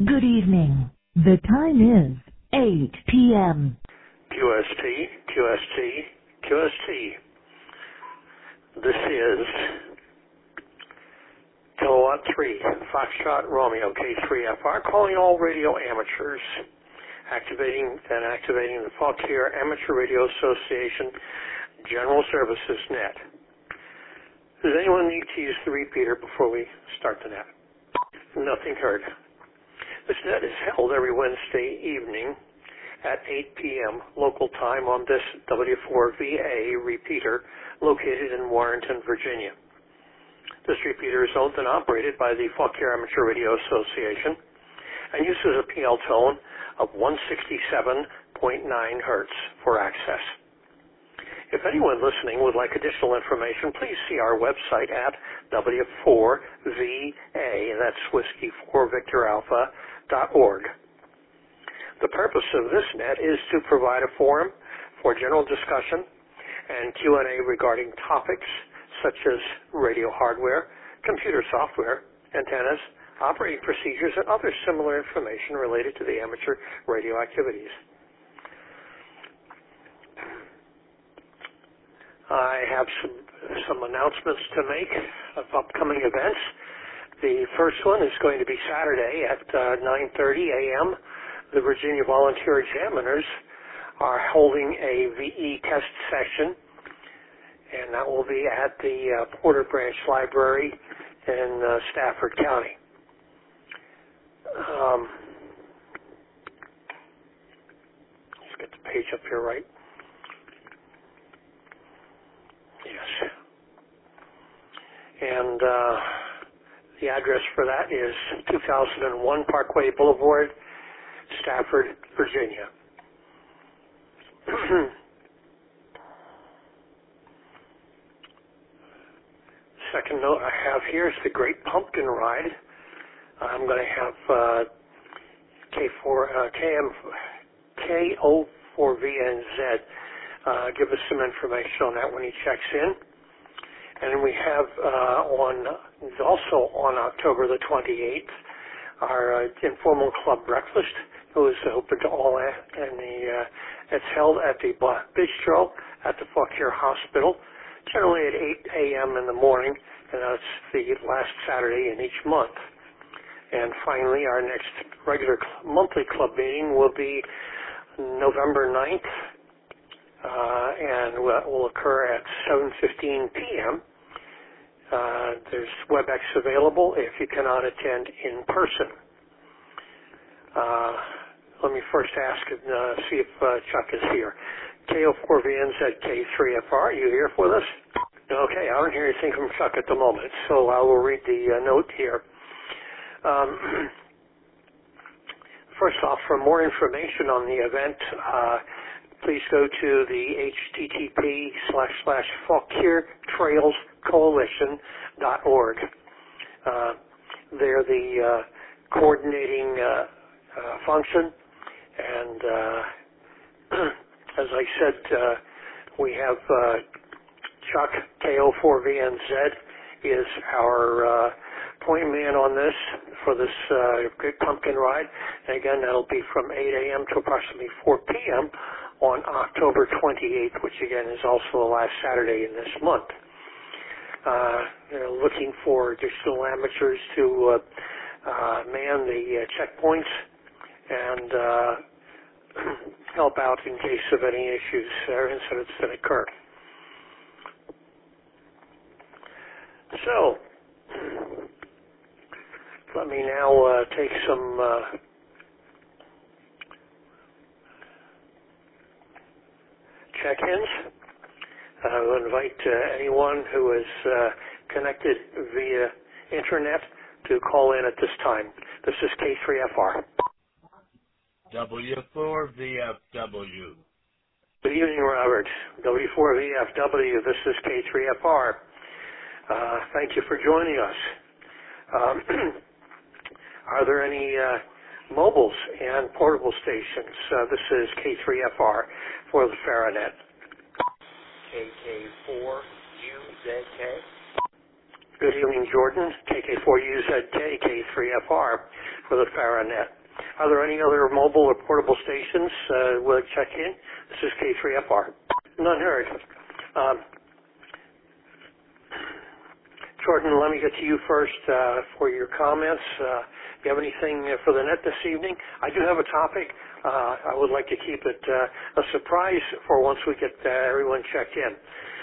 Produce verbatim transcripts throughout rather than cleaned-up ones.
Good evening. The time is eight p m Q S T, Q S T, Q S T. This is Kilowatt three, Foxtrot Romeo K three F R, calling all radio amateurs, activating and activating the Fauquier Amateur Radio Association General Services Net. Does anyone need to use the repeater before we start the net? Nothing heard. This net is held every Wednesday evening at eight p m local time on this W four V A repeater located in Warrenton, Virginia. This repeater is owned and operated by the Fauquier Amateur Radio Association and uses a P L tone of one sixty-seven point nine hertz for access. If anyone listening would like additional information, please see our website at W four V A, that's Whiskey four Victor Alpha, dot org. The purpose of this net is to provide a forum for general discussion and Q and A regarding topics such as radio hardware, computer software, antennas, operating procedures, and other similar information related to the amateur radio activities. I have some, some announcements to make of upcoming events. The first one is going to be Saturday at uh, nine thirty a m The Virginia Volunteer Examiners are holding a V E test session, and that will be at the uh, Porter Branch Library in uh, Stafford County. Um, let's get the page up here right. Yes. And uh, the address for that is two thousand one Parkway Boulevard, Stafford, Virginia. Second note I have here is the Great Pumpkin Ride. I'm going to have uh, K four, uh, K M, K O four V N Z uh, give us some information on that when he checks in. And we have uh, on also on October the twenty-eighth our uh, informal club breakfast, who is open to all, and the uh, it's held at the Bistro at the Fauquier Hospital, generally at eight a m in the morning, and that's the last Saturday in each month. And finally, our next regular cl- monthly club meeting will be November ninth, uh, and will, will occur at seven fifteen p m Uh, there's WebEx available if you cannot attend in person. Uh, let me first ask and uh, see if uh, Chuck is here. K O four V N Z K three F R, are you here with us? Okay, I don't hear anything from Chuck at the moment, so I will read the uh, note here. Um, first off, for more information on the event, uh, please go to the H T T P slash slash Fauquier Trails Coalition dot org. Uh, they're the uh, coordinating uh, uh, function, and uh, as I said, uh, we have uh, Chuck, K O four V N Z, is our uh, point man on this for this uh, Great Pumpkin Ride. And again, that'll be from eight a m to approximately four p m on October twenty-eighth, which again is also the last Saturday in this month. Uh, they're looking for additional amateurs to uh, uh, man the uh, checkpoints and uh, help out in case of any issues or incidents that occur. So, let me now uh, take some uh, check-ins. I will invite uh, anyone who is uh, connected via internet to call in at this time. This is K three F R. W four V F W. Good evening, Robert. W four V F W, this is K three F R. Uh, thank you for joining us. Um, are there any uh, mobiles and portable stations? Uh, this is K three F R for the Faranet. K K four U Z K. Good evening, Jordan. K K four U Z K, K three F R for the FaraNet. Are there any other mobile or portable stations uh, we'll check in? This is K three F R. None heard. Um, Jordan, let me get to you first uh, for your comments. Uh, do you have anything for the net this evening? I do have a topic. Uh, I would like to keep it uh, a surprise for once we get uh, everyone checked in.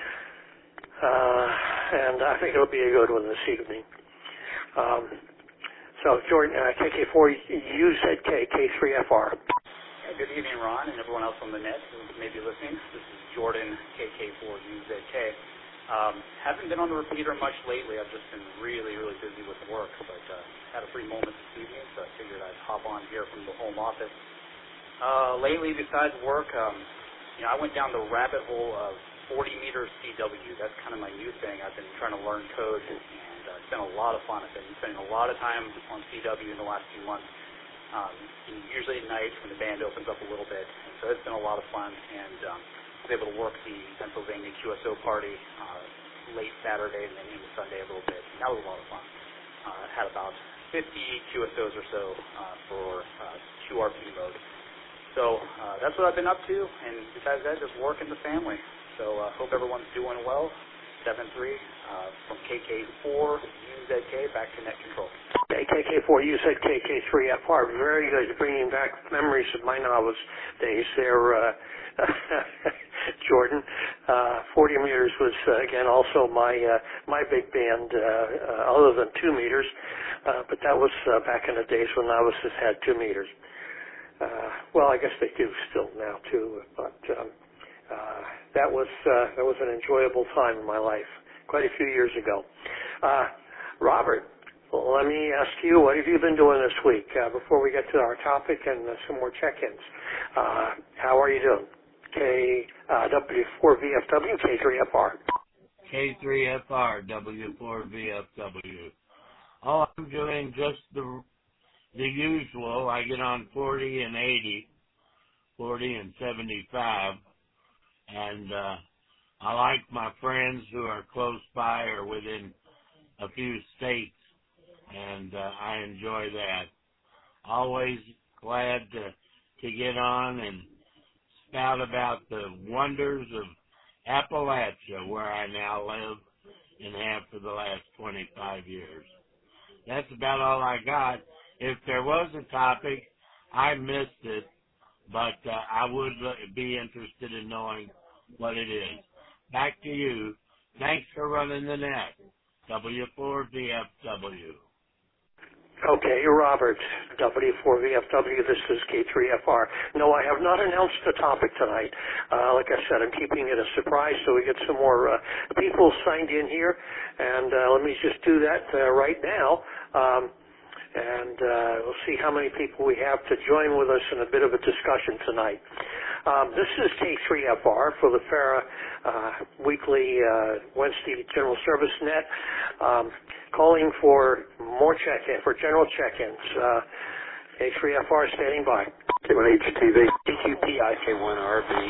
Uh, and I think it'll be a good one this evening. Um, so, Jordan, uh, K K four U Z K, K three F R. Yeah, good evening, Ron, and everyone else on the net who may be listening. This is Jordan, K K four U Z K. Um, haven't been on the repeater much lately. I've just been really, really busy with work, but uh, had a free moment this evening, so I figured I'd hop on here from the home office. Uh, lately, besides work, um, you know, I went down the rabbit hole of forty meter C W. That's kind of my new thing. I've been trying to learn code, and uh, it's been a lot of fun. I've been spending a lot of time on C W in the last few months, um, usually at night when the band opens up a little bit. And so it's been a lot of fun, and um, I was able to work the Pennsylvania Q S O party uh, late Saturday and then into Sunday a little bit. And that was a lot of fun. Uh, had about fifty Q S Os or so uh, for uh, Q R P mode. So uh, that's what I've been up to, and besides that, just work and the family. So I uh, hope everyone's doing well. seven three uh, from K K four U Z K, back to net control. K K four U Z K, K three F R, very good. Bringing back memories of my novice days there, uh, Jordan. Uh, forty meters was, uh, again, also my uh, my big band, uh, uh, other than two meters, uh, but that was uh, back in the days when novices had two meters. Uh, well, I guess they do still now, too, but um, uh, that was uh, that was an enjoyable time in my life, quite a few years ago. Uh, Robert, well, let me ask you, what have you been doing this week uh, before we get to our topic and uh, some more check-ins? Uh, how are you doing? K uh, W four V F W, K three F R. K three F R, W four V F W. Oh, I'm doing just the the usual. I get on forty and eighty, forty and seventy-five, and uh, I like my friends who are close by or within a few states, and uh, I enjoy that. Always glad to to get on and spout about the wonders of Appalachia, where I now live and have for the last twenty-five years. That's about all I got. If there was a topic, I missed it, but uh, I would be interested in knowing what it is. Back to you. Thanks for running the net. W four V F W. Okay, Robert, W four V F W, this is K three F R. No, I have not announced the topic tonight. Uh, like I said, I'm keeping it a surprise so we get some more uh, people signed in here. And uh, let me just do that uh, right now. Um, and uh, we'll see how many people we have to join with us in a bit of a discussion tonight. Um, this is K three F R for the Fara uh, weekly uh, Wednesday General Service Net, um, calling for more check-in, for general check-ins. Uh, K three F R standing by. K one H T V. K Q P I. K one R B.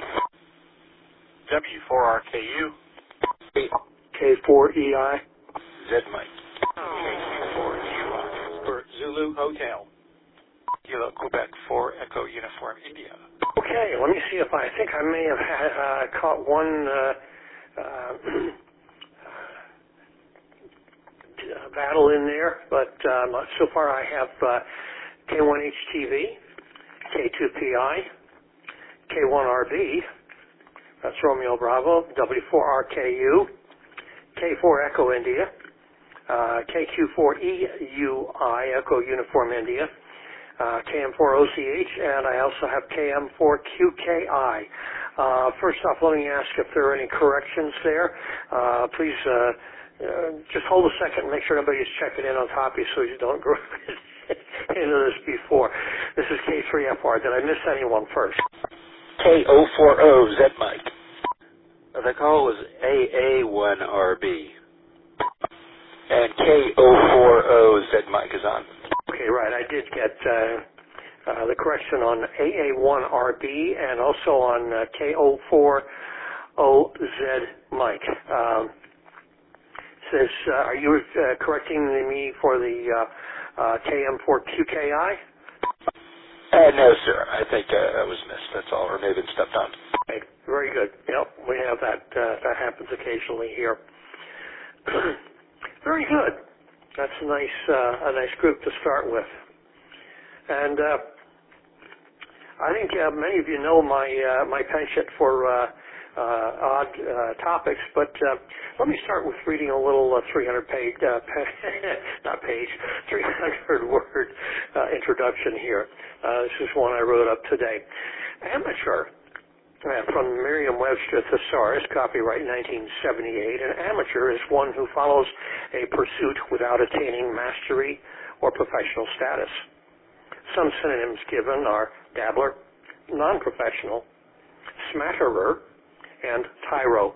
W four R K U. K four E I. Z Mike. K Q four U I. For Zulu Hotel. Kilo Quebec four Echo Uniform India. Okay, let me see if I, I think I may have had, uh, caught one uh, uh, battle in there, but um, so far I have uh, K one H T V, K two P I, K one R B, that's Romeo Bravo, W four R K U, K four Echo India, uh, K Q four E U I, Echo Uniform India, Uh, K M four O C H, and I also have K M four Q K I. Uh, first off, let me ask if there are any corrections there. Uh, please uh, uh, just hold a second and make sure nobody's checking in on top of you so you don't go into this before. This is K three F R. Did I miss anyone first? K zero four zero Z Mike. The call was A A one R B. And K zero four zero Z Mike is on. Okay, right. I did get uh, uh, the correction on A A one R B and also on uh, K zero four zero Z Mike. Um, this, uh, are you uh, correcting me for the uh, uh, K M four Q K I? Uh, no, sir. I think uh, I was missed. That's all, or maybe it stepped on. Okay, very good. Yep, we have that. Uh, that happens occasionally here. Very good. That's a nice, uh, a nice group to start with. And uh, I think uh, many of you know my uh, my penchant for uh, uh, odd uh, topics, but uh, let me start with reading a little uh, three hundred page, uh, not page, three hundred word uh, introduction here. Uh, this is one I wrote up today. Amateur, uh, from Merriam-Webster Thesaurus, copyright nineteen seventy-eight. An amateur is one who follows a pursuit without attaining mastery or professional status. Some synonyms given are dabbler, non-professional, smatterer, and tyro.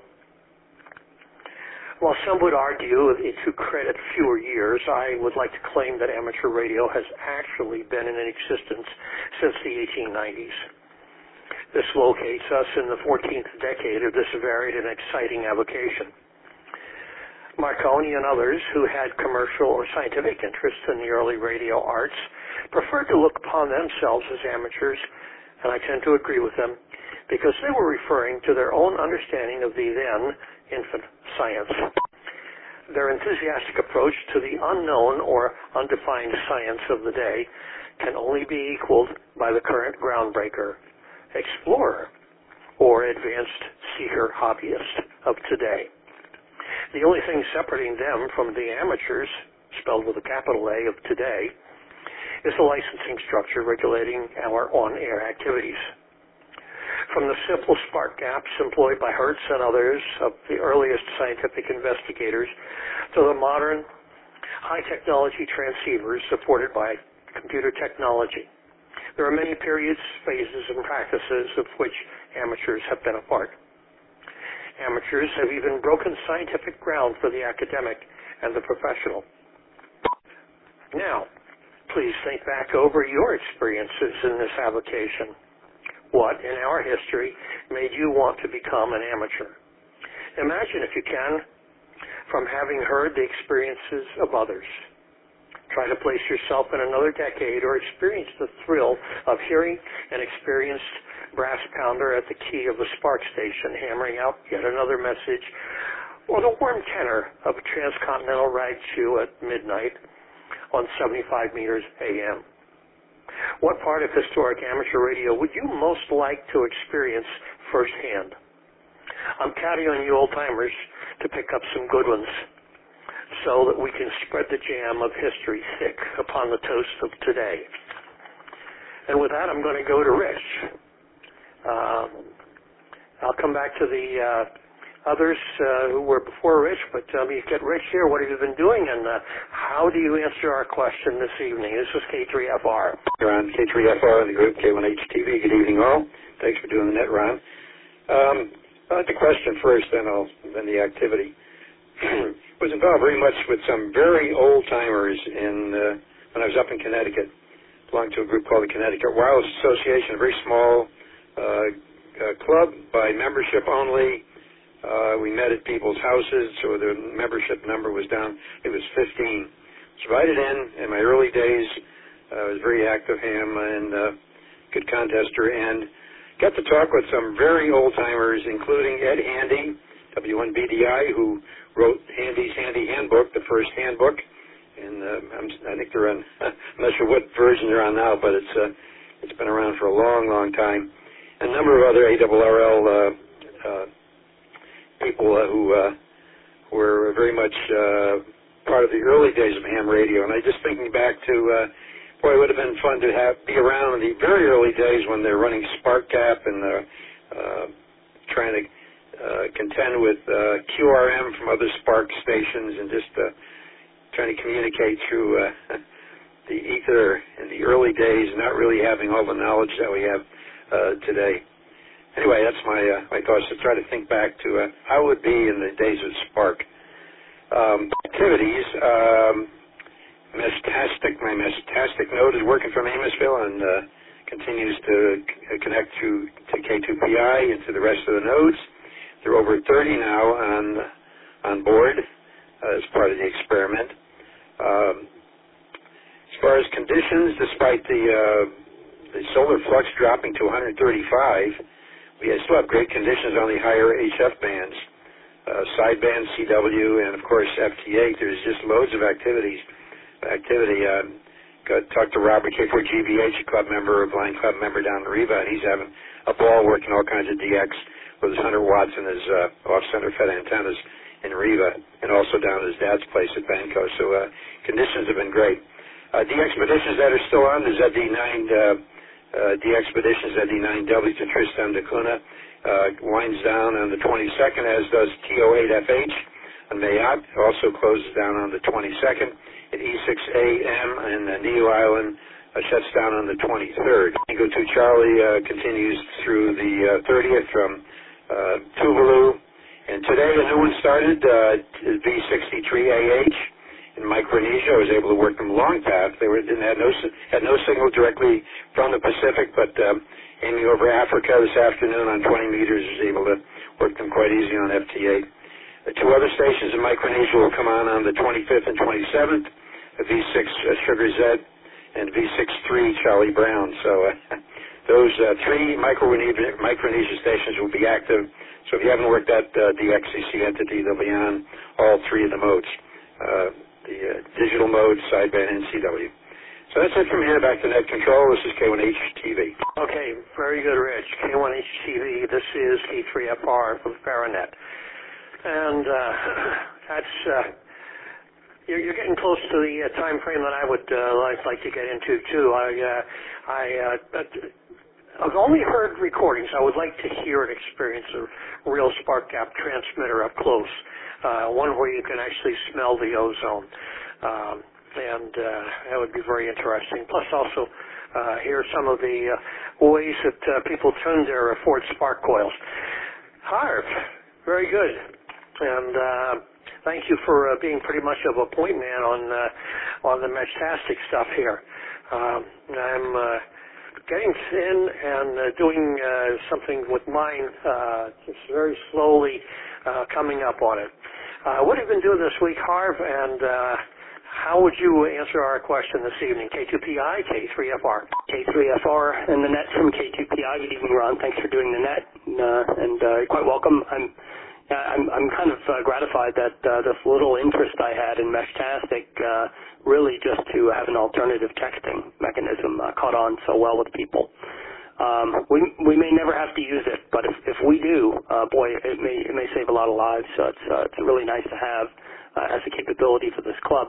While some would argue to credit fewer years, I would like to claim that amateur radio has actually been in existence since the eighteen nineties. This locates us in the fourteenth decade of this varied and exciting avocation. Marconi and others who had commercial or scientific interests in the early radio arts preferred to look upon themselves as amateurs, and I tend to agree with them, because they were referring to their own understanding of the then infant science. Their enthusiastic approach to the unknown or undefined science of the day can only be equaled by the current groundbreaker, explorer, or advanced seeker hobbyist of today. The only thing separating them from the amateurs, spelled with a capital A, of today, is the licensing structure regulating our on-air activities. From the simple spark gaps employed by Hertz and others of the earliest scientific investigators to the modern high-technology transceivers supported by computer technology, there are many periods, phases, and practices of which amateurs have been a part. Amateurs have even broken scientific ground for the academic and the professional. Now, please think back over your experiences in this avocation. What in our history made you want to become an amateur? Imagine, if you can, from having heard the experiences of others. Try to place yourself in another decade or experience the thrill of hearing an experienced brass pounder at the key of a spark station hammering out yet another message, or the warm tenor of a transcontinental rag chew at midnight on seventy-five meters A M. What part of historic amateur radio would you most like to experience firsthand? I'm counting on you old-timers to pick up some good ones so that we can spread the jam of history thick upon the toast of today. And with that, I'm going to go to Rich. Uh, I'll come back to the uh, others uh, who were before Rich, but um, you get Rich here. What have you been doing, and uh, how do you answer our question this evening? This is K three F R. You're on K three F R, the group K one H T V. Good evening, all. Thanks for doing the net, Ron. Um, I'll let the question first, then I'll then the activity. Was involved very much with some very old timers in uh, when I was up in Connecticut. Belonged to a group called the Connecticut Wireless Association, a very small uh, uh, club by membership only. Uh, we met at people's houses, so the membership number was down. It was fifteen. Was invited in in my early days. I uh, was very active ham and uh, good contester, and got to talk with some very old timers, including Ed Handy, W one B D I, who wrote Handy's Handy Handbook, the first handbook, and uh, I'm, I think they're on. I'm not sure what version they're on now, but it's uh, it's been around for a long, long time. A number of other A R R L uh, uh, people uh, who uh, were very much uh, part of the early days of ham radio, and I just thinking back to, uh, boy, it would have been fun to have be around in the very early days when they're running Spark Gap and uh, uh, trying to Uh, contend with uh, Q R M from other Spark stations and just uh, trying to communicate through uh, the ether in the early days, not really having all the knowledge that we have uh, today. Anyway, that's my uh, my thoughts to try to think back to uh, how it would be in the days of Spark. Um, activities, um, Mestastic, my Mestastic node is working from Amosville and uh, continues to c- connect to, to K two P I and to the rest of the nodes. There are over thirty now on on board. uh, as part of the experiment. Um, as far as conditions, despite the uh, the solar flux dropping to one hundred thirty-five, we still have great conditions on the higher H F bands, uh, sideband, C W, and of course F T eight. There's just loads of activities. Activity. Uh, got talked to Robert K four G B H, a club member, a blind club member down in Riva, and he's having a ball working all kinds of D X with his one hundred watts and his uh, off-center fed antennas in Riva, and also down at his dad's place at Banco. So uh, conditions have been great. Uh, D Expeditions that are still on, the Z D nine uh, uh, D Expeditions, Z D nine W to Tristan da Cunha, uh, winds down on the twenty-second, as does T O eight F H on Mayotte. Also closes down on the twenty-second. At E six A M and uh, Niu Island uh, shuts down on the twenty-third. Tango two Charlie uh, continues through the uh, thirtieth from uh, Tuvalu. And today a new one started, uh, V sixty-three A H in Micronesia. I was able to work them long path. They were, didn't have no had no signal directly from the Pacific, but um, aiming over Africa this afternoon on twenty meters, was able to work them quite easy on F T eight. The two other stations in Micronesia will come on on the twenty-fifth and twenty-seventh, V six uh, Sugar Z and V sixty-three Charlie Brown. So uh, those uh, three Micronesia, Micronesia stations will be active. So if you haven't worked that uh, D X C C entity, they'll be on all three of the modes, uh, the uh, digital mode, sideband, and C W. So that's it from here. Back to Net Control. This is K one H T V. Okay, very good, Rich. K one H T V. This is K three F R from Paranet. And uh, that's, uh, you're, you're getting close to the uh, time frame that I would uh, like, like to get into, too. I, uh, I, uh, I've only heard recordings. I would like to hear and experience a real spark gap transmitter up close, uh, one where you can actually smell the ozone. Um, and uh, that would be very interesting. Plus also uh, hear some of the uh, ways that uh, people tune their uh, Ford spark coils. Harv, very good. And uh, thank you for uh, being pretty much of a point man on uh, on the Meshtastic stuff here. Um, I'm uh, getting thin and uh, doing uh, something with mine, uh, just very slowly uh, coming up on it. Uh, what have you been doing this week, Harv? And uh, how would you answer our question this evening? K two P I, K three F R. K three F R and the net from K two P I. Good evening, Ron. Thanks for doing the net, uh, and uh, you're quite welcome. I'm I'm, I'm kind of uh, gratified that uh, this little interest I had in Meshtastic, uh, really just to have an alternative texting mechanism, uh, caught on so well with people. Um, we we may never have to use it, but if, if we do, uh, boy, it may it may save a lot of lives. So it's uh, it's really nice to have uh, as a capability for this club.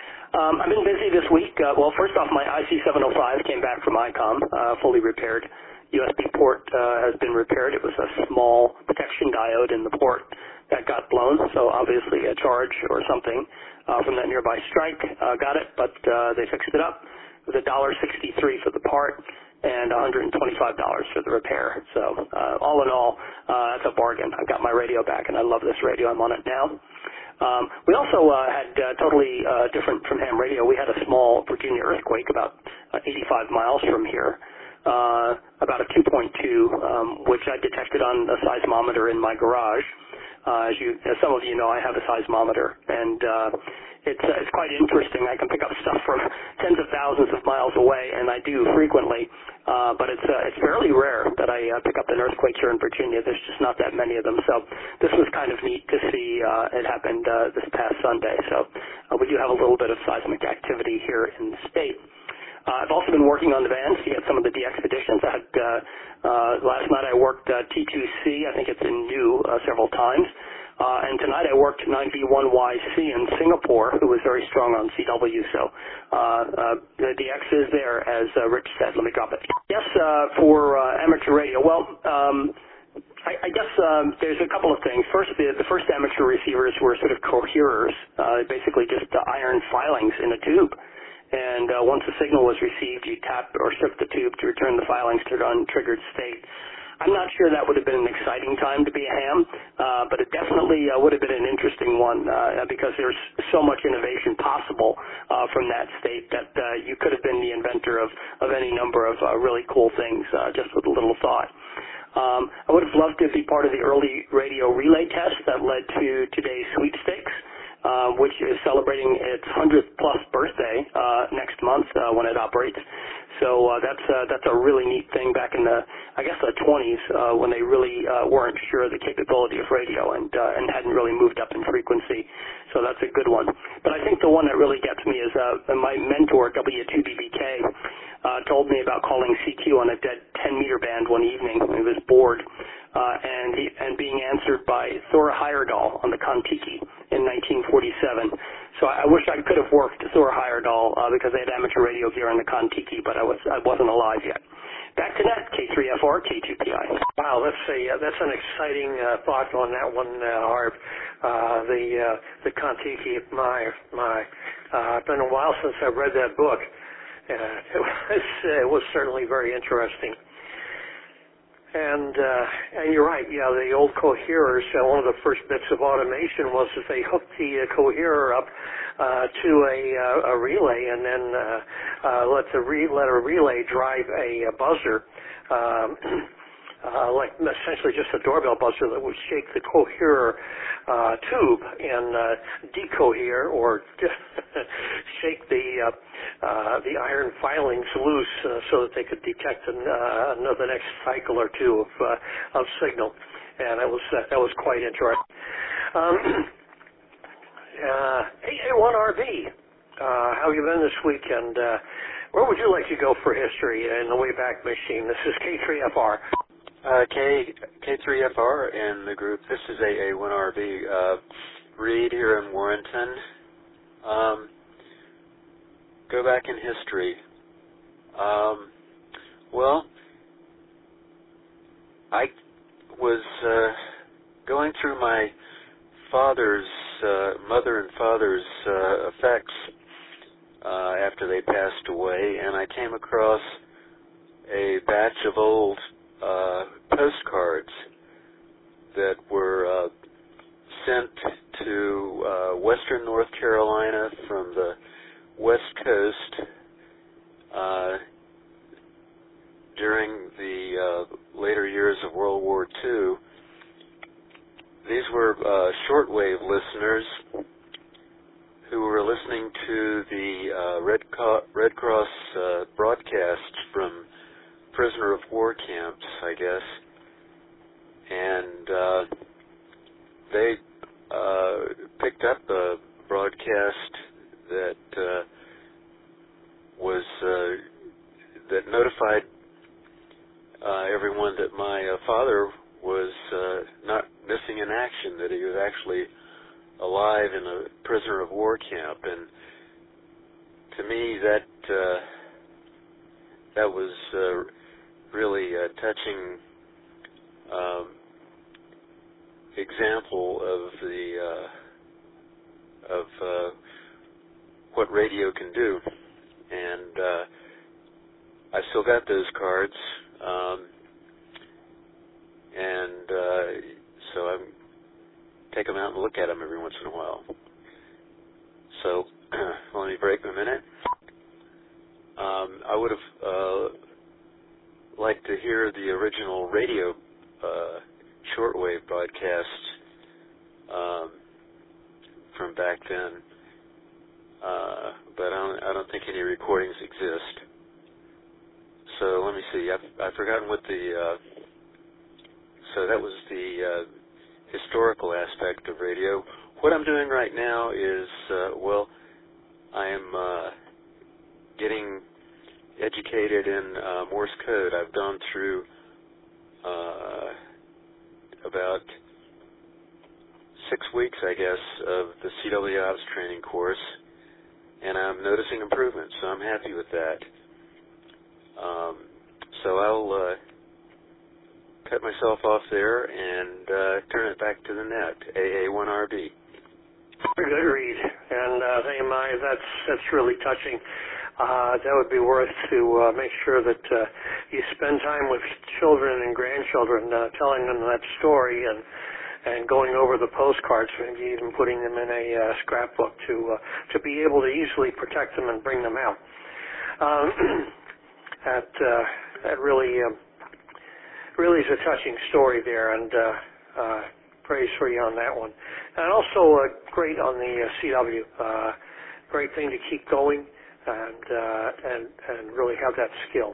Um, I've been busy this week. Uh, well, first off, my I C seven oh five came back from ICOM, uh, fully repaired. U S B port uh, has been repaired. It was a small protection diode in the port that got blown, so obviously a charge or something uh, from that nearby strike uh, got it, but uh, they fixed it up. It was one dollar sixty-three for the part and one hundred twenty-five dollars for the repair. So uh, all in all, uh, that's a bargain. I got my radio back, and I love this radio. I'm on it now. Um, we also uh, had uh, totally uh, different from ham radio. We had a small Virginia earthquake about uh, eighty-five miles from here. Uh, about a two point two, um, which I detected on a seismometer in my garage. Uh, as you, as some of you know, I have a seismometer, and uh, it's uh, it's quite interesting. I can pick up stuff from tens of thousands of miles away, and I do frequently. Uh, but it's uh, it's fairly rare that I uh, pick up an earthquake here in Virginia. There's just not that many of them. So this was kind of neat to see. Uh, it happened uh, this past Sunday. So uh, we do have a little bit of seismic activity here in the state. Uh, I've also been working on the vans to get some of the D Expeditions. I had, uh, uh, last night I worked uh, T two C, I think it's in new uh, several times. Uh, and tonight I worked nine V one Y C in Singapore, who was very strong on C W. So uh, uh, the D X is there, as uh, Rich said. Let me drop it. Yes, uh, for uh, amateur radio. Well, um, I, I guess um, there's a couple of things. First, the, the first amateur receivers were sort of coherers, uh, basically just uh, iron filings in a tube. And uh, once the signal was received, you tap or strip the tube to return the filings to an untriggered state. I'm not sure that would have been an exciting time to be a ham, uh, but it definitely uh, would have been an interesting one uh, because there's so much innovation possible uh, from that state that uh, you could have been the inventor of, of any number of uh, really cool things uh, just with a little thought. Um, I would have loved to be part of the early radio relay test that led to today's sweepstakes. uh, which is celebrating its hundredth plus birthday uh, next month uh, when it operates. So uh, that's uh, that's a really neat thing back in the, I guess, the twenties uh, when they really uh, weren't sure of the capability of radio and uh, and hadn't really moved up in frequency. So that's a good one. But I think the one that really gets me is uh, my mentor, W two B B K, uh, told me about calling C Q on a dead ten meter band one evening when he was bored, uh, and he, and being answered by Thor Heyerdahl on the Kon-Tiki in nineteen forty-seven. So I wish I could have worked Thor Heyerdahl uh, because they had amateur radio gear on the Kon-Tiki, but I was I wasn't alive yet. Back to net, K three F R, K two P I. Wow, that's a uh, that's an exciting uh, thought on that one, uh, Harv. Uh, the uh, the Kon-Tiki, my my. Uh, it's been a while since I've read that book. Uh, it was it was certainly very interesting. And uh, and you're right. Yeah, the old coherers. Uh, one of the first bits of automation was that they hooked the uh, coherer up uh, to a, uh, a relay, and then uh, uh, let the re- let a relay drive a, a buzzer, um, uh, like essentially just a doorbell buzzer that would shake the coherer uh, tube and uh, decohere or shake the uh, uh, the iron filings loose uh, so that they could detect an, uh, another next cycle or two of uh, of signal, and that was uh, that was quite interesting. Um, uh, A A one R B, uh, how have you been this week, and uh, where would you like to go for history in the Wayback Machine? This is K three F R. Uh, K K three F R and the group. This is A A one R B. Uh, Reed here in Warrenton. Um, go back in history. Um, well, I was uh, going through my father's, uh, mother and father's uh, effects uh, after they passed away, and I came across a batch of old uh, postcards that were uh, sent to uh, western North Carolina from the West Coast uh, during the uh, later years of World War Two. These were uh, shortwave listeners who were listening to the uh, Red, Co- Red Cross uh, broadcasts from prisoner of war camps, I guess, and uh, they uh, picked up a broadcast that uh, was uh, that notified uh, everyone that my uh, father was uh, not missing in action, that he was actually alive in a prisoner of war camp, and to me that uh, that was uh, really a touching um, example of the uh, of uh, what radio can do, and uh, I still got those cards, um, and uh, so I take them out and look at them every once in a while. So let me break a minute. Um, I would have uh, liked to hear the original radio uh, shortwave broadcasts um, from back then, uh, but I don't, I don't think any recordings exist. So let me see. I've, I've forgotten what the. Uh, so that was the uh, historical aspect of radio. What I'm doing right now is, uh, well, I am uh, getting educated in uh, Morse code. I've gone through uh, about six weeks, I guess, of the C W Ops training course, and I'm noticing improvements, so I'm happy with that. Um, so I'll uh, cut myself off there and uh, turn it back to the net, A A one R B. Very good, Reed. And uh, hey, my, that's that's really touching. Uh, that would be worth to uh, make sure that uh, you spend time with children and grandchildren, uh, telling them that story and and going over the postcards, maybe even putting them in a uh, scrapbook to uh, to be able to easily protect them and bring them out. Um, that uh, that really uh, really is a touching story there, and uh, uh, praise for you on that one. And also uh, great on the uh, C W. Uh, great thing to keep going and uh, and and really have that skill.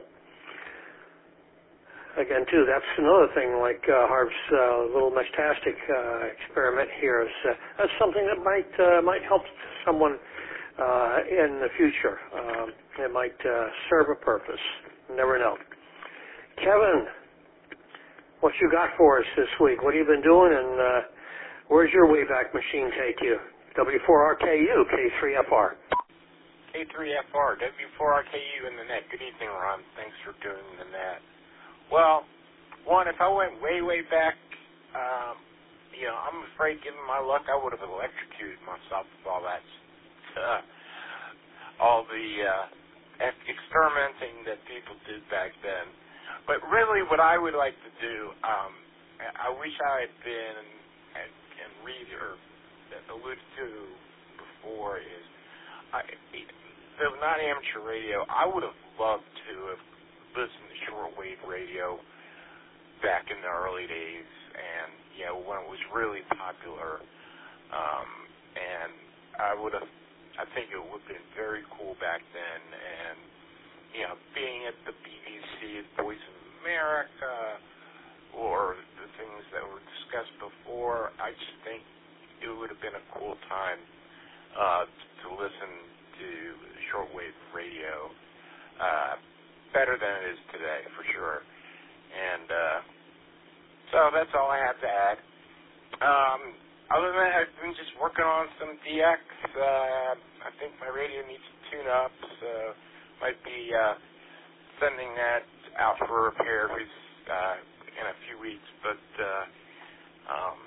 Again, too, that's another thing. Like uh, Harv's uh, little Meshtastic uh, experiment here is uh, that's something that might uh, might help someone uh, in the future. Um, it might uh, serve a purpose. You never know. Kevin, what you got for us this week? What have you been doing, and uh, where's your Wayback Machine take you? W four R K U, K three F R. K three F R, W four R K U in the net. Good evening, Ron. Thanks for doing the net. Well, one, if I went way, way back, um, you know, I'm afraid, given my luck, I would have electrocuted myself with all that, uh, all the uh, experimenting that people did back then. But really, what I would like to do, um, I wish I had been and, and read or alluded to before is, I, the non-amateur radio. I would have loved to have listened to shortwave radio back in the early days, and you know when it was really popular. Um, and I would have, I think it would have been very cool back then. And you know, being at the B B C, Voice of America, or the things that were discussed before, I just think it would have been a cool time uh, to listen to shortwave radio. Uh, better than it is today, for sure. And uh, so that's all I have to add. Um, other than that, I've been just working on some D X. Uh, I think my radio needs to tune up, so might be uh, sending that out for repair uh, in a few weeks. But uh, um,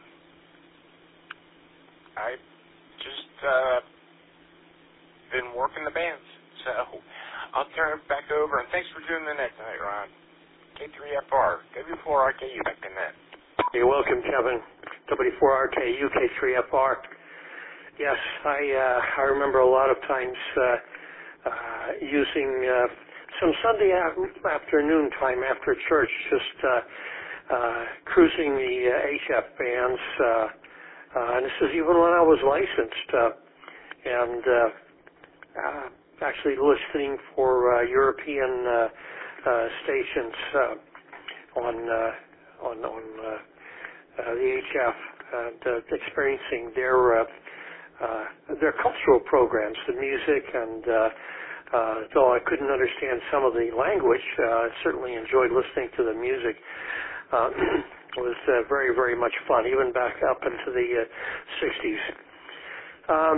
I've just uh, been working the bands, so I'll turn it back over, and thanks for doing the net tonight, Ron. K three F R, W four R K U, back to net. You're welcome, Kevin. W four R K U, K three F R. Yes, I uh, I remember a lot of times uh, uh, using uh, some Sunday afternoon time after church, just uh, uh, cruising the uh, H F bands, uh, uh, and this is even when I was licensed, uh, and uh, uh, actually listening for uh, European uh, uh, stations uh, on uh, on on uh, uh, the H F, and uh, experiencing their uh, uh, their cultural programs, the music, and uh, uh, though I couldn't understand some of the language, uh, I certainly enjoyed listening to the music. Uh, it was uh, very, very much fun, even back up into the uh, sixties. Um,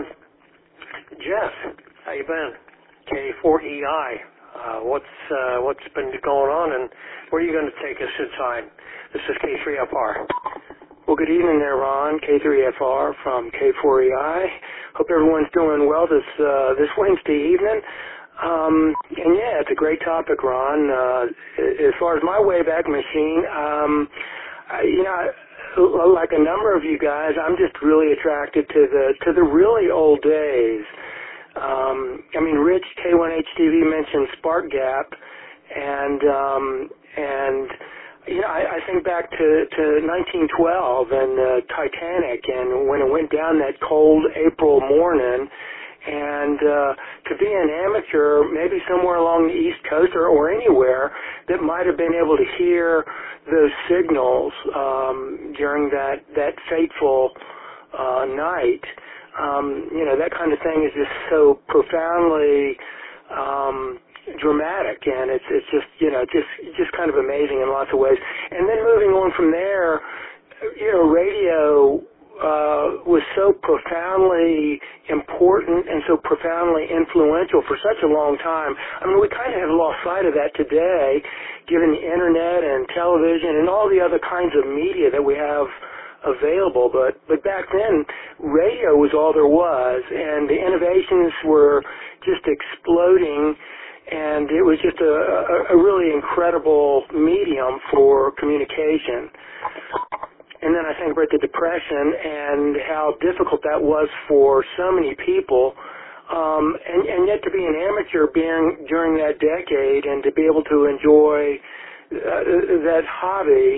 Jeff, how you been? K four E I, uh, what's uh, what's been going on, and where are you going to take us this time? This is K three F R. Well, good evening there, Ron. K three F R from K four E I. Hope everyone's doing well this uh, this Wednesday evening. Um, and yeah, it's a great topic, Ron. Uh, as far as my Wayback Machine, um, I, you know, like a number of you guys, I'm just really attracted to the to the really old days. Um, I mean, Rich K one H T V mentioned Spark Gap, and um, and you know, I, I think back to, to nineteen twelve and the Titanic, and when it went down that cold April morning, and uh, to be an amateur, maybe somewhere along the East Coast or, or anywhere that might have been able to hear those signals um, during that that fateful uh, night. Um, you know, that kind of thing is just so profoundly um, dramatic, and it's it's just you know just just kind of amazing in lots of ways. And then moving on from there, you know, radio uh, was so profoundly important and so profoundly influential for such a long time. I mean, we kind of have lost sight of that today, given the internet and television and all the other kinds of media that we have available, but but back then radio was all there was, and the innovations were just exploding, and it was just a, a, a really incredible medium for communication. And then I think about the Depression and how difficult that was for so many people, um, and, and yet to be an amateur being, during that decade and to be able to enjoy uh, that hobby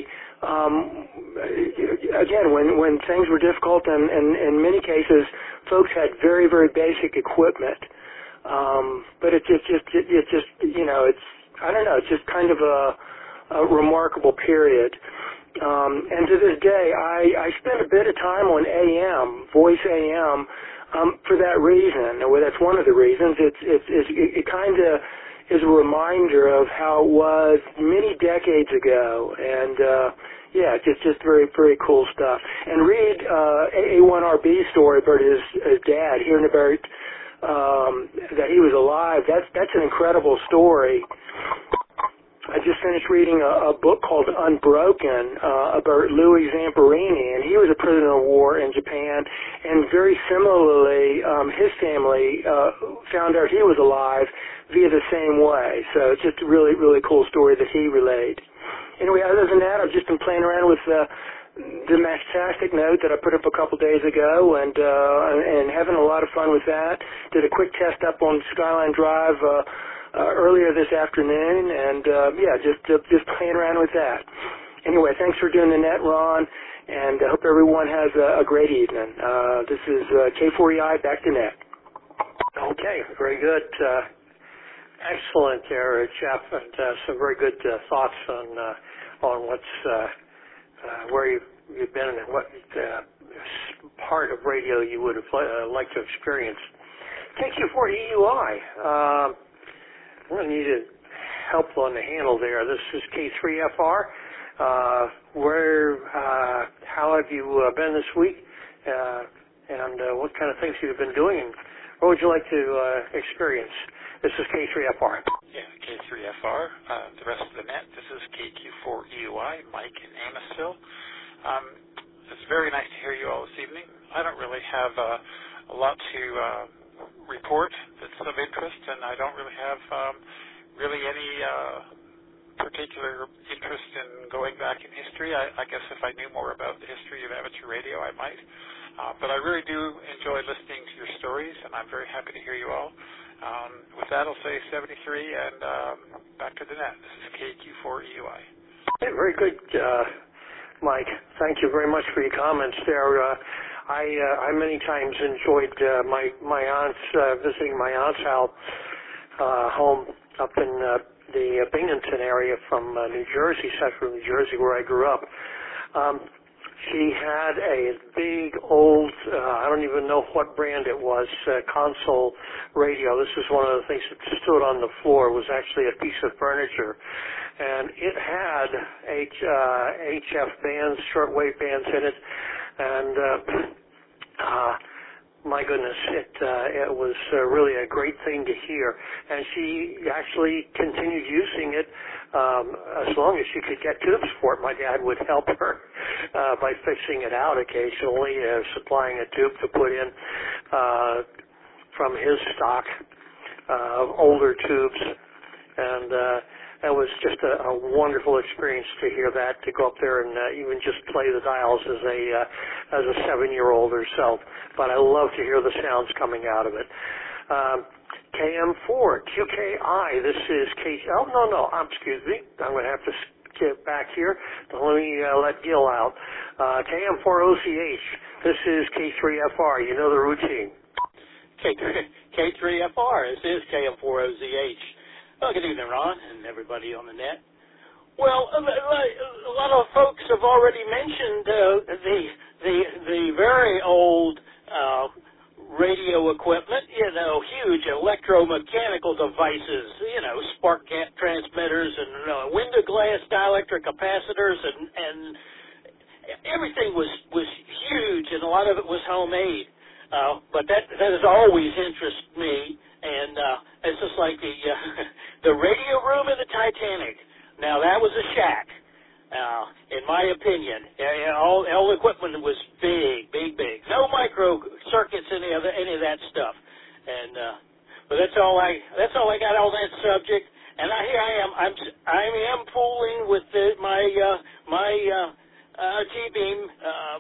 um, again, when, when things were difficult, and, and in many cases, folks had very, very basic equipment. Um, but it's just, just, it, it's just, you know, it's, I don't know, it's just kind of a, a remarkable period. Um, and to this day, I, I spend a bit of time on A M, Voice A M, um, for that reason. Well, that's one of the reasons. It's, it's, it's it, it kind of is a reminder of how it was many decades ago. And, uh, yeah, just, just very, very cool stuff. And read, uh, A one R B story about his, his dad, hearing about, um, that he was alive. That's, that's an incredible story. I just finished reading a, a book called Unbroken uh, about Louis Zamperini, and he was a prisoner of war in Japan, and very similarly, um, his family uh, found out he was alive via the same way. So it's just a really, really cool story that he relayed. Anyway, other than that, I've just been playing around with uh, the Mashtastic note that I put up a couple days ago, and uh, and having a lot of fun with that. Did a quick test up on Skyline Drive uh, uh, earlier this afternoon, and uh, yeah, just uh, just playing around with that. Anyway, thanks for doing the net, Ron, and I hope everyone has a, a great evening. Uh, this is uh, K four E I, back to net. Okay, very good. Uh, excellent there, Jeff, and uh, some very good uh, thoughts on uh, on what's uh, uh, where you've, you've been and what uh, part of radio you would have uh, liked to experience. K Q four E U I. Uh, I'm going to need help on the handle there. This is K three F R. Uh, where, uh, how have you uh, been this week? Uh, and uh, what kind of things you've been doing? And what would you like to uh, experience? This is K three F R. Yeah, K three F R. Uh, the rest of the net, this is K Q four E U I, Mike in Amosville. Um, it's very nice to hear you all this evening. I don't really have uh, a lot to uh, report that's of interest, and I don't really have um, really any uh, particular interest in going back in history. I, I guess if I knew more about the history of amateur radio, I might. Uh, but I really do enjoy listening to your stories, and I'm very happy to hear you all. Um, with that, I'll say seventy-three, and um, back to the net. This is K Q four E U I. Hey, very good, uh, Mike. Thank you very much for your comments there. Uh, I, uh, I many times enjoyed uh, my my aunt's uh, visiting my aunt's house uh, home up in uh, the Binghamton area from uh, New Jersey, central New Jersey, where I grew up. Um, She had a big old, uh, I don't even know what brand it was, uh, console radio. This is one of the things that stood on the floor. It was actually a piece of furniture. And it had H, uh, H F bands, shortwave bands in it. And, uh, uh, my goodness, it, uh, it was uh, really a great thing to hear. And she actually continued using it um, as long as she could get tubes for it. My dad would help her uh, by fixing it out occasionally, uh, supplying a tube to put in uh, from his stock of uh, older tubes. And uh, it was just a, a wonderful experience to hear that, to go up there and uh, even just play the dials as a uh, as a seven-year-old or so. But I love to hear the sounds coming out of it. Um, K M four, Q K I, this is K... Oh, no, no, um, excuse me. I'm going to have to get back here. Let me uh, let Gil out. Uh, K M four O C H, this is K three F R. You know the routine. K three F R, this is K M four O Z H. Well, good evening, Ron, and everybody on the net. Well, a, a lot of folks have already mentioned uh, the the the very old uh, radio equipment. You know, huge electromechanical devices. You know, spark gap transmitters and uh, window glass dielectric capacitors, and and everything was was huge, and a lot of it was homemade. Uh, but that that has always interested me. And uh, it's just like the uh, the radio room in the Titanic. Now, that was a shack, uh, in my opinion. Uh, all, all the equipment was big, big, big. No micro circuits, any of the, any of that stuff. And uh, but that's all I that's all I got on that subject. And I, here I am. I'm I am fooling with the, my uh, my uh, uh, T-beam um,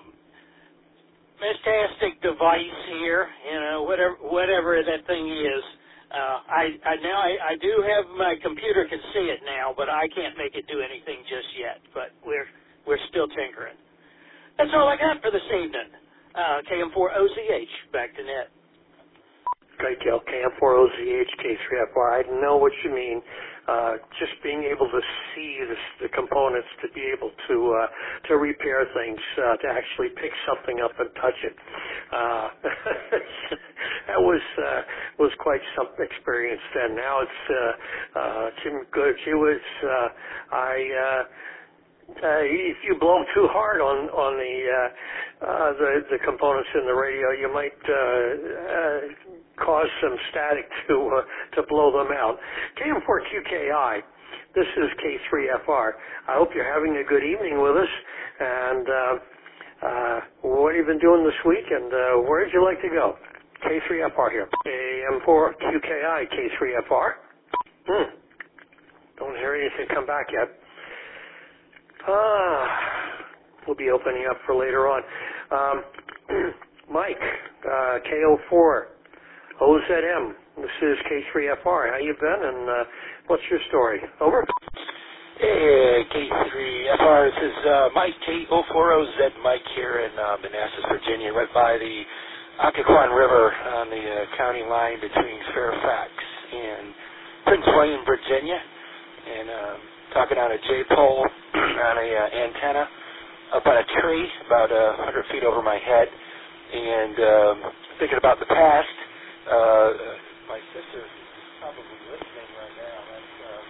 Mashtastic device here, you know, whatever whatever that thing is. Uh, I, I now I, I do have my computer can see it now, but I can't make it do anything just yet. But we're we're still tinkering. That's all I got for this evening. Uh, K M four O Z H, back to net. Great deal. K M four O Z H, K three F R. I know what you mean. Uh, just being able to see the, the components, to be able to uh, to repair things, uh, to actually pick something up and touch it. Uh, that was uh, was quite some experience then. Now it's uh, uh, Jim Good. It was uh, I. Uh, Uh, if you blow too hard on on the uh, uh, the the components in the radio, you might uh, uh, cause some static to uh, to blow them out. K M four Q K I, this is K three F R. I hope you're having a good evening with us. And uh, uh, what have you been doing this week? And uh, where'd you like to go? K three F R here. K M four Q K I, K three F R. Hmm. Don't hear anything come back yet. Ah, we'll be opening up for later on. Um, Mike, uh, K O four O Z M. This is K three F R. How you been, and uh, what's your story? Over. Hey, K three F R. This is uh, Mike, K O four O Z Mike here in uh, Manassas, Virginia, right by the Occoquan River on the uh, county line between Fairfax and Prince William, Virginia, and um, talking on a J-pole on a uh, antenna up on a tree about uh, one hundred feet over my head, and um, thinking about the past. Uh, my sister's probably listening right now. That's um,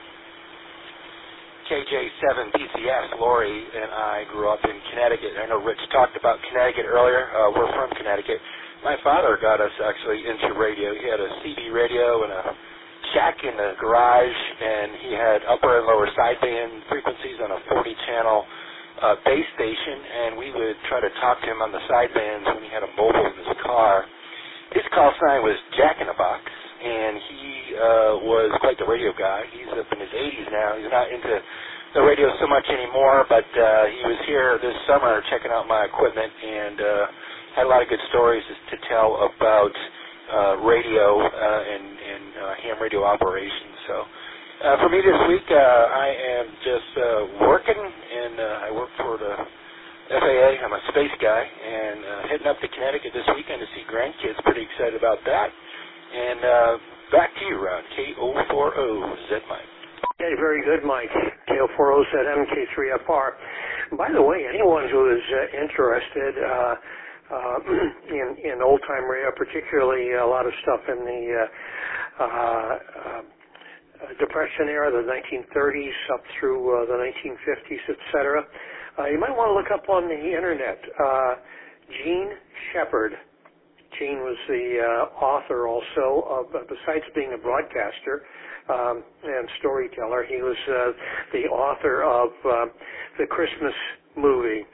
K J seven P C S. Lori and I grew up in Connecticut. I know Rich talked about Connecticut earlier. Uh, we're from Connecticut. My father got us actually into radio. He had a C B radio and a shack in the garage, and he had upper and lower sideband frequencies on a forty channel uh, base station, and we would try to talk to him on the sidebands when he had a mobile in his car. His call sign was Jack in a Box, and he uh, was quite the radio guy. He's up in his eighties now. He's not into the radio so much anymore, but uh, he was here this summer checking out my equipment, and uh, had a lot of good stories to tell about uh, radio uh, and, and uh, ham radio operations. So uh, for me this week, uh, I am just uh, working, and uh, I work for the F A A. I'm a space guy, and uh, heading up to Connecticut this weekend to see grandkids. Pretty excited about that. And uh, back to you, Ron. K O four O Z Mike. Okay, very good, Mike. K O four O Z M, K three F R. By the way, anyone who is uh, interested uh, uh, in, in old-time radio, particularly a lot of stuff in the uh, uh, uh, Depression era, the nineteen thirties up through uh, the nineteen fifties, et cetera, uh, you might want to look up on the Internet. Uh, Gene Shepard. Gene was the uh, author also of, uh, besides being a broadcaster um, and storyteller, he was uh, the author of uh, the Christmas movie.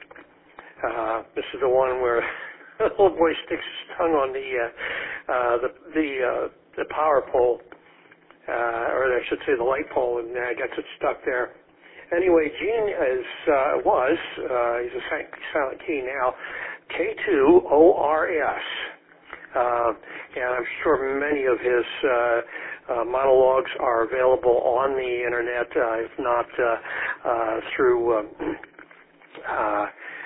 Uh, this is the one where the little boy sticks his tongue on the uh, uh, the the, uh, the power pole, uh, or I should say the light pole, and uh, gets it stuck there. Anyway, Gene is uh, was uh, he's a silent key now, K two O R S. Uh, and I'm sure many of his uh, uh, monologues are available on the Internet, uh, if not uh, uh, through, um, uh,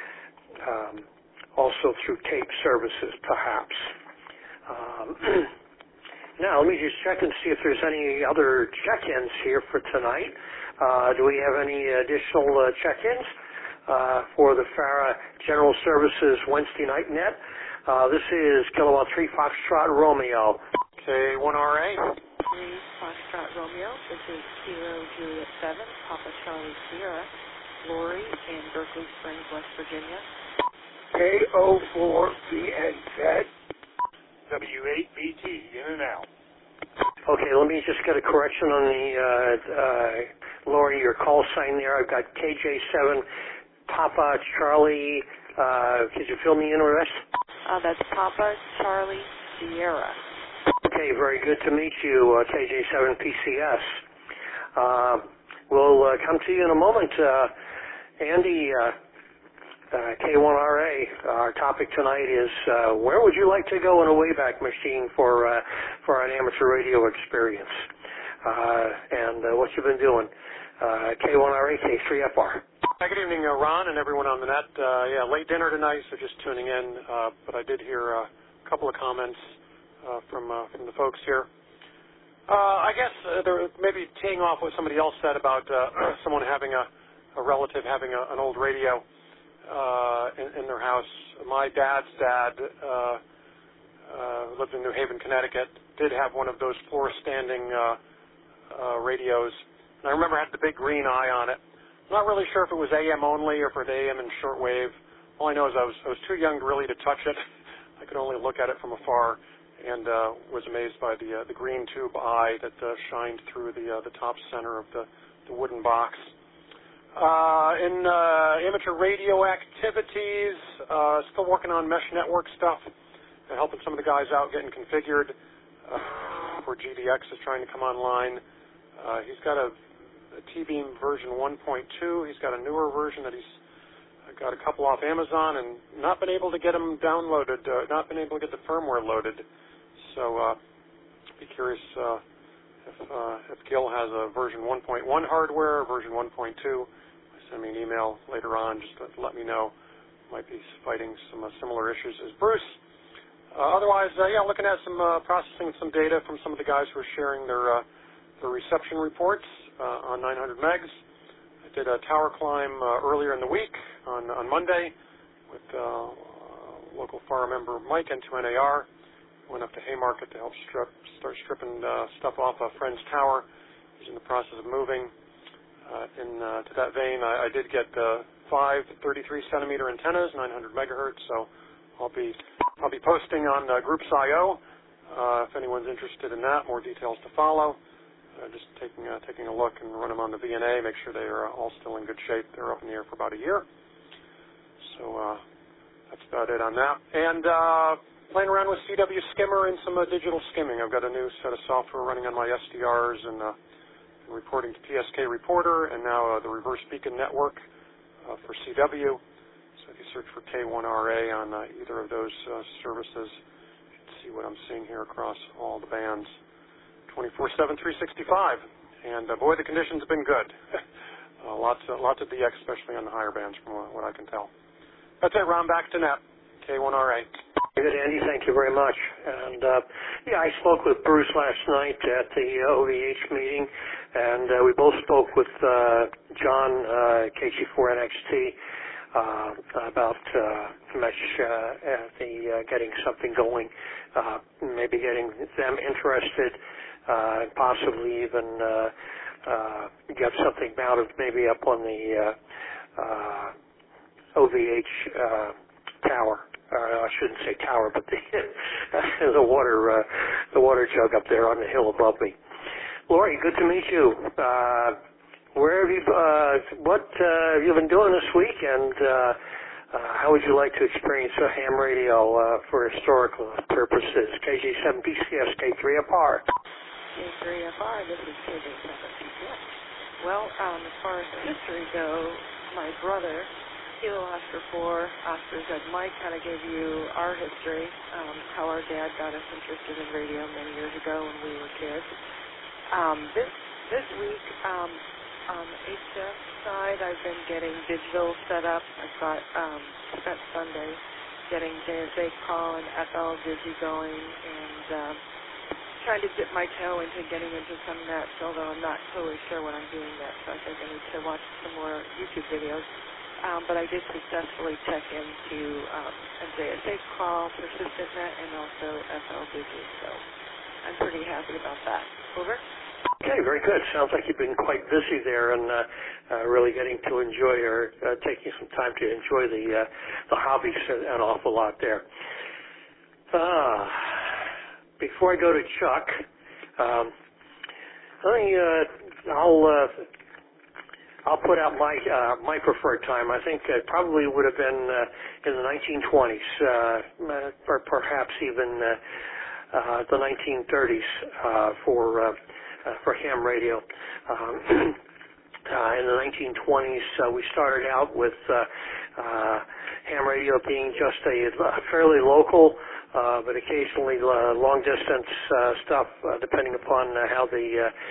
um, also through tape services, perhaps. Um, now, let me just check and see if there's any other check-ins here for tonight. Uh, do we have any additional uh, check-ins uh, for the FARA General Services Wednesday Night Net? Uh, this is Kilowatt three Foxtrot Romeo. K one R A. three Foxtrot Romeo. This is Kilo Juliet seven, Papa Charlie Sierra, Lori in Berkeley Springs, West Virginia. K O four B N Z. W eight B T, in and out. Okay, let me just get a correction on the, uh, uh, Lori, your call sign there. I've got K J seven, Papa Charlie. Uh, could you fill me in with this? Uh, that's Papa Charlie Sierra. Okay, very good to meet you, uh, K J seven P C S. Uh, we'll uh, come to you in a moment. Uh, Andy, uh, uh, K one R A, our topic tonight is uh, where would you like to go in a Wayback Machine for uh, for an amateur radio experience? Uh, and uh, what you've been doing. Uh, K one R A, K three F R. Hi, good evening, uh, Ron and everyone on the net. Uh, yeah, late dinner tonight, so just tuning in. Uh, but I did hear uh, a couple of comments uh, from uh, from the folks here. Uh, I guess uh, they're maybe teeing off what somebody else said about uh, someone having a, a relative having a, an old radio uh, in, in their house. My dad's dad uh, uh, lived in New Haven, Connecticut, did have one of those floor-standing uh, uh, radios. And I remember it had the big green eye on it. I'm not really sure if it was A M only or if it was A M and shortwave. All I know is I was, I was too young really to touch it. I could only look at it from afar, and uh, was amazed by the uh, the green tube eye that uh, shined through the uh, the top center of the, the wooden box. Uh, in uh, amateur radio activities, uh, still working on mesh network stuff and helping some of the guys out getting configured. Uh, where G D X is trying to come online. Uh, he's got a, a T-Beam version one point two. He's got a newer version that he's got a couple off Amazon and not been able to get them downloaded, uh, not been able to get the firmware loaded. So uh, be curious uh, if, uh, if Gil has a version one point one hardware or version one point two. Send me an email later on just to let me know. Might be fighting some uh, similar issues as Bruce. Uh, otherwise, uh, yeah, looking at some uh, processing some data from some of the guys who are sharing their uh, their reception reports uh, on nine hundred megs. I did a tower climb uh, earlier in the week on on Monday with uh, local F A R member Mike N two N A R. Went up to Haymarket to help strip, start stripping uh, stuff off a friend's tower. He's in the process of moving. Uh, in uh, to that vein, I, I did get uh, five thirty-three centimeter antennas, nine hundred megahertz. So I'll be I'll be posting on uh, Groups I O uh, if anyone's interested in that. More details to follow. Uh, just taking uh, taking a look and run them on the V N A, make sure they are all still in good shape. They're up in the air for about a year. So uh, that's about it on that. And uh, playing around with C W Skimmer and some uh, digital skimming. I've got a new set of software running on my S D Rs and, uh, and reporting to P S K Reporter and now uh, the Reverse Beacon Network uh, for C W. So if you search for K one R A on uh, either of those uh, services, you can see what I'm seeing here across all the bands. twenty-four seven, three sixty-five. And uh, boy, the conditions have been good. uh, lots, uh, lots of D X, especially on the higher bands from what, what I can tell. That's it, Ron. Back to net. K one R A. Good, Andy. Thank you very much. And, uh, yeah, I spoke with Bruce last night at the uh, O V H meeting, and uh, we both spoke with uh, John, uh, K G four N X T, uh, about uh, mesh, uh, the, uh, getting something going, uh, maybe getting them interested, uh, and possibly even uh, uh, get something mounted maybe up on the uh, uh, O V H uh, tower. Uh, I shouldn't say tower, but the the water uh, the water jug up there on the hill above me. Lori, good to meet you. Uh, where have you? Uh, what uh, have you been doing this week? And uh, uh, how would you like to experience a ham radio uh, for historical purposes? K G seven P C S, K three F R. K three F R. This is K G seven P C S. Well, um, as far as history goes, my brother. Kilo Oscar four, Oscar Z Mike kind of gave you our history, um, how our dad got us interested in radio many years ago when we were kids. Um, this this week, um, on the H F side, I've been getting digital set up. I've got um, spent Sunday getting J S A call and F L Digi going and um, trying to dip my toe into getting into some nets, although I'm not totally sure what I'm doing yet, so I think I need to watch some more YouTube videos. Um, but I did successfully check into um, a J S A call, Persistent Net, and also F L Digi. So I'm pretty happy about that. Over. Okay, very good. Sounds like you've been quite busy there and uh, uh, really getting to enjoy or uh, taking some time to enjoy the uh, the hobbies an awful lot there. Uh, before I go to Chuck, um, let me, uh, I'll. Uh, I'll put out my uh, my preferred time. I think it probably would have been uh, in the nineteen twenties, uh, or perhaps even uh, uh, the nineteen thirties uh, for uh, uh, for ham radio. Um, uh, in the nineteen twenties, uh, we started out with uh, uh, ham radio being just a fairly local, uh, but occasionally uh, long distance uh, stuff, uh, depending upon uh, how the uh,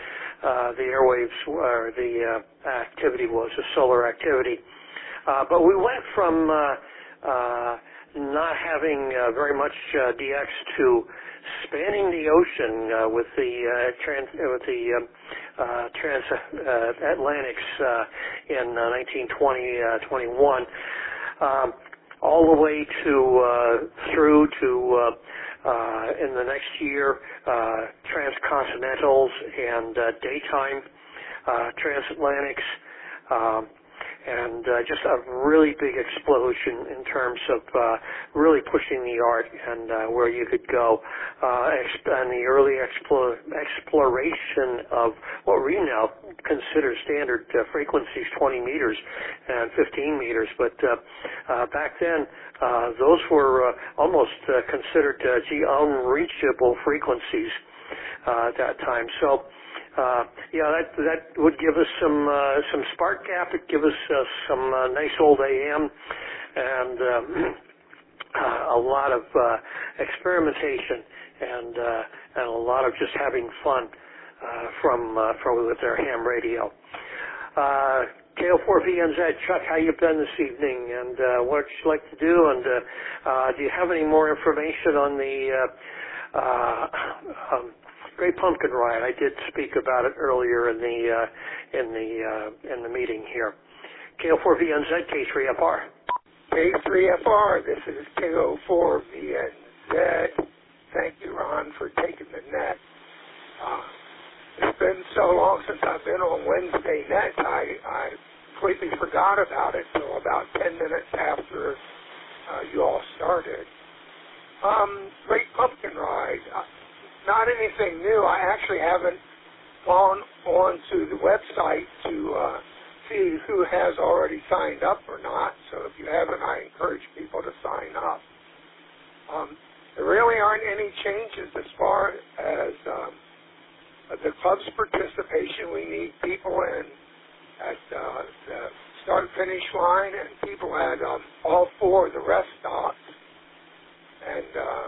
uh, the airwaves or the uh, activity was, the solar activity. Uh, but we went from uh, uh, not having uh, very much uh, D X to spanning the ocean uh, with the uh, trans with the um, uh, transatlantics uh, in uh, nineteen twenty, twenty-one, um, all the way to uh, through to uh, uh, in the next year uh, transcontinentals and uh, daytime uh, transatlantics. Um, and uh, just a really big explosion in terms of uh, really pushing the art and uh, where you could go. Uh, and the early explore, exploration of what we now consider standard uh, frequencies, twenty meters and fifteen meters. But uh, uh, back then, uh, those were uh, almost uh, considered uh, gee, unreachable frequencies uh, at that time. So. Uh, yeah, that that would give us some uh, some spark gap. It'd give us uh, some uh, nice old A M and um, uh, a lot of uh, experimentation and uh, and a lot of just having fun uh, from uh, from with their ham radio. Uh, K O four V N Z, Chuck, how you been this evening, and uh, what would you like to do? And uh, uh, do you have any more information on the uh, uh, um, Great Pumpkin Riot? I did speak about it earlier in the uh, in the uh, in the meeting here. K O four V N Z, K three F R. K three F R, this is K O four V N Z. Thank you, Ron, for taking the net. Uh, it's been so long since I've been on Wednesday net, I, I completely forgot about it until about ten minutes after uh, you all started. Um, Great Pumpkin Ride. Uh, Not anything new. I actually haven't gone on to the website to uh, see who has already signed up or not. So if you haven't, I encourage people to sign up. Um, there really aren't any changes as far as um, the club's participation. We need people in at uh, the start-finish line and people at um, all four of the rest stops. And uh,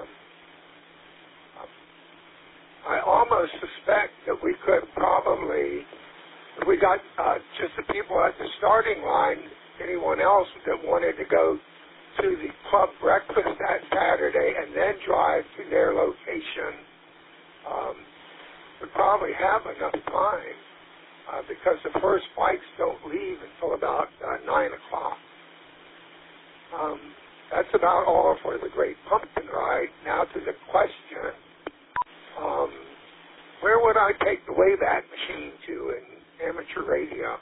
I almost suspect that we could probably, if we got uh, just the people at the starting line, anyone else that wanted to go to the club breakfast that Saturday and then drive to their location um, would probably have enough time uh, because the first flights don't leave until about uh, nine o'clock. Um, that's about all for the Great Pumpkin Ride. Now to the question. Um, where would I take the Wayback Machine to in amateur radio?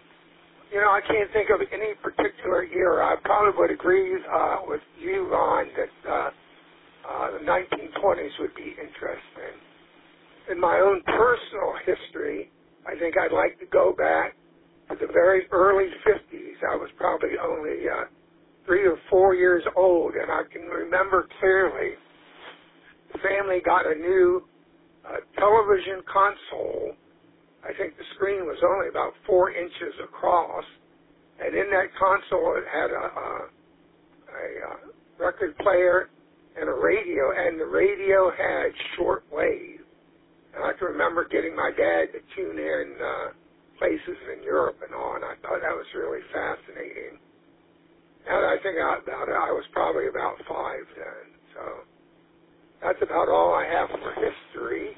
You know, I can't think of any particular era. I probably would agree uh, with you, Ron, that uh, uh, the nineteen twenties would be interesting. In my own personal history, I think I'd like to go back to the very early fifties. I was probably only uh, three or four years old, and I can remember clearly the family got a new uh, television console. I think the screen was only about four inches across, and in that console it had a, a, a, a record player and a radio, and the radio had shortwave. And I can remember getting my dad to tune in uh, places in Europe and all, and I thought that was really fascinating. Now that I think about it, I was probably about five then, so. That's about all I have for history.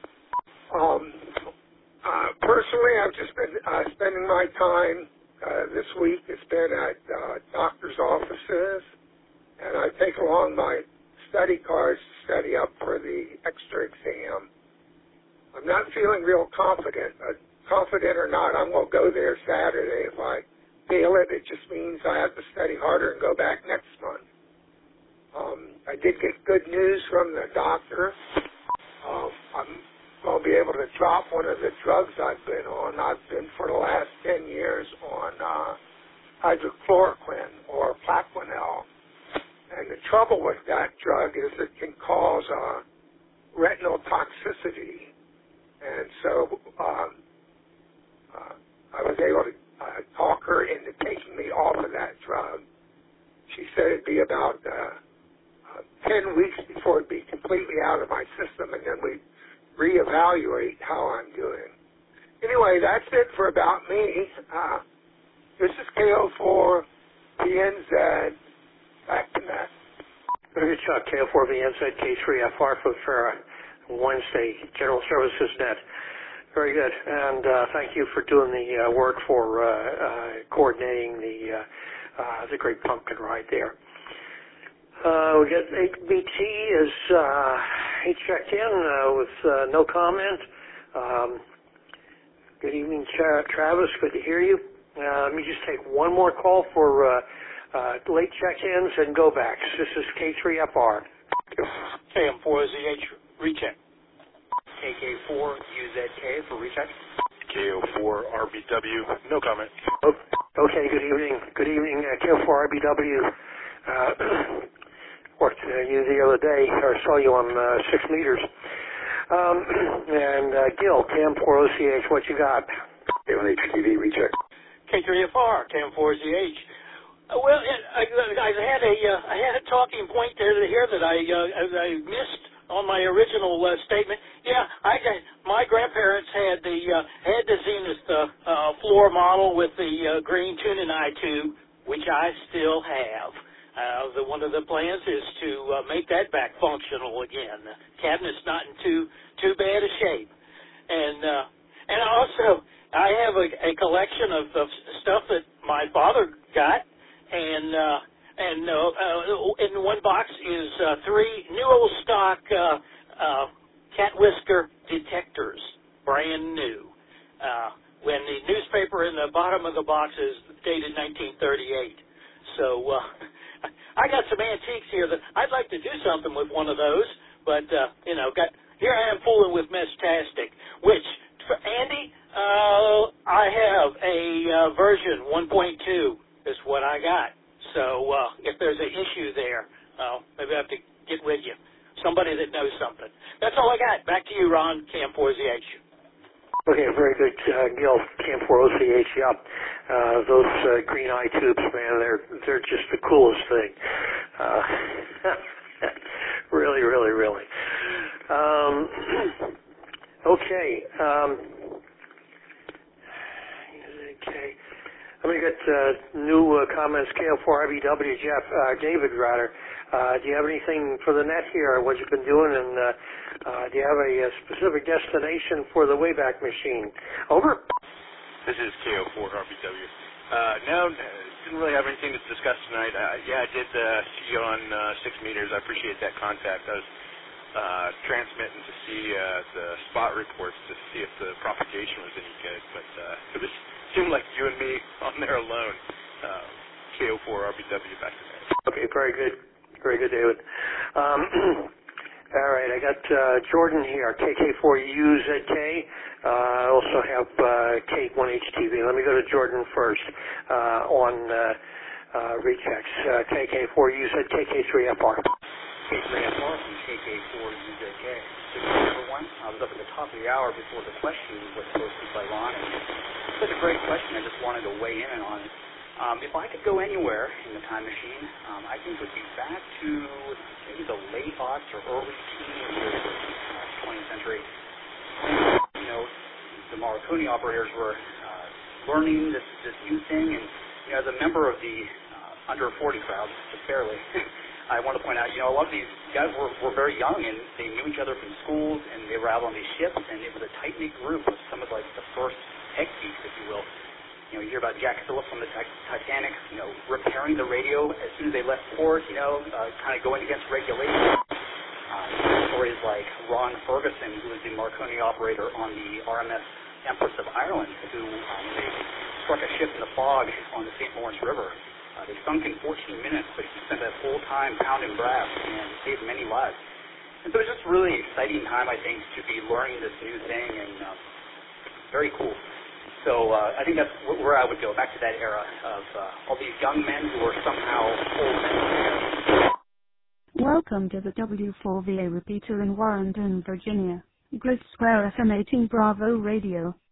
Um, uh, personally, I've just been uh, spending my time uh, this week. It's been at uh, doctor's offices, and I take along my study cards to study up for the extra exam. I'm not feeling real confident. Uh, confident or not, I'm going to go there Saturday. If I fail it, it just means I have to study harder and go back next month. Um, I did get good news from the doctor. Um, I'm going to be able to drop one of the drugs I've been on. I've been for the last ten years on uh, hydrochloroquine or Plaquenil. And the trouble with that drug is it can cause uh, retinal toxicity. And so um, uh, I was able to uh, talk her into taking me off of that drug. She said it'd be about Uh, Uh, ten weeks before it'd be completely out of my system, and then we reevaluate how I'm doing. anyway, that's it for about me. Uh, this is K O four V N Z. Back to Matt. Very good, Chuck. K O four V N Z, K three F R for FARA Wednesday, General Services Net. Very good. And uh, thank you for doing the uh, work for uh, uh, coordinating the uh, uh, the Great Pumpkin Ride there. Uh, we got A B T is uh, he checked in uh, with uh, no comment. Um, good evening, Tra- Travis. Good to hear you. Uh, let me just take one more call for uh, uh, late check-ins and go-backs. This is K three F R. K M four Z H recheck. K K four U Z K for recheck. K O four R B W, no comment. Oh, okay, good evening. Good evening, uh, K O four R B W. Uh, worked uh, you the other day, or saw you on uh, six meters. Um, and uh, Gil, K M four O C H, what you got? K one H T V recheck. K three F R, K M four Z H. Uh, well, I, I had a uh, I had a talking point there here that I uh, I missed on my original uh, statement. Yeah, I my grandparents had the uh, had the Zenith uh, uh, floor model with the uh, green tuning eye tube, which I still have. Uh, the, one of the plans is to uh, make that back functional again. The cabinet's not in too too bad a shape, and uh, and also I have a, a collection of, of stuff that my father got, and uh, and uh, uh, in one box is uh, three new old stock uh, uh, cat whisker detectors, brand new. Uh, when the newspaper in the bottom of the box is dated nineteen thirty-eight, so. Uh, I got some antiques here that I'd like to do something with one of those, but, uh, you know, got here I am fooling with Meshtastic, which, for Andy, uh, I have a uh, version one point two is what I got. So uh, if there's an issue there, uh, maybe I have to get with you, somebody that knows something. That's all I got. Back to you, Ron, K M four Z H. Okay, very good, uh, Gil, K M four O C H, yeah. Uh, those uh, green eye tubes, man, they're they're just the coolest thing. Uh, really, really, really. Um, okay. Um, okay. Let me get uh, new uh, comments. K O four R B W, Jeff, uh, David, rather. Uh, do you have anything for the net here, what you've been doing, and uh, uh, do you have a, a specific destination for the Wayback Machine? Over. This is K O four R B W. Uh, no, didn't really have anything to discuss tonight. Uh, yeah, I did uh, see you on uh, six meters. I appreciate that contact. I was uh, transmitting to see uh, the spot reports to see if the propagation was any good, but uh, it was, seemed like you and me on there alone. Uh, K O four R B W back to that. Okay, very good. Very good, David. Um, all right, I got uh, Jordan here, K K four U Z K. Uh, I also have uh, K one H T V. Let me go to Jordan first uh, on uh, uh, rechecks. Uh, K K four U Z, K K three F R. K three F R from K K four U Z K. Number one, I was up at the top of the hour before the question was posted by Ron. And it's such a great question. I just wanted to weigh in on it. Um, if I could go anywhere in the time machine, um, I think it would be back to maybe the late aughts or early teen years of the twentieth century. You know, the Marconi operators were uh, learning this, this new thing, and you know, as a member of the uh, under forty crowd, just barely, I want to point out, you know, a lot of these guys were, were very young, and they knew each other from schools, and they were out on these ships, and it was a tight-knit group of some of like the first tech geeks, if you will. You know, you hear about Jack Phillips on the Titanic, you know, repairing the radio as soon as they left port, you know, uh, kind of going against regulations. Uh, stories like Ron Ferguson, who was the Marconi operator on the R M S Empress of Ireland, who um, they struck a ship in the fog on the Saint Lawrence River. Uh, they sunk in fourteen minutes, but he spent that whole time pounding brass and saved many lives. And so it's just a really exciting time, I think, to be learning this new thing, and uh, very cool. So uh, I think that's where I would go, back to that era of uh, all these young men who are somehow old men. Welcome to the W four V A repeater in Warrenton, Virginia. Grid Square F M eighteen Bravo Radio.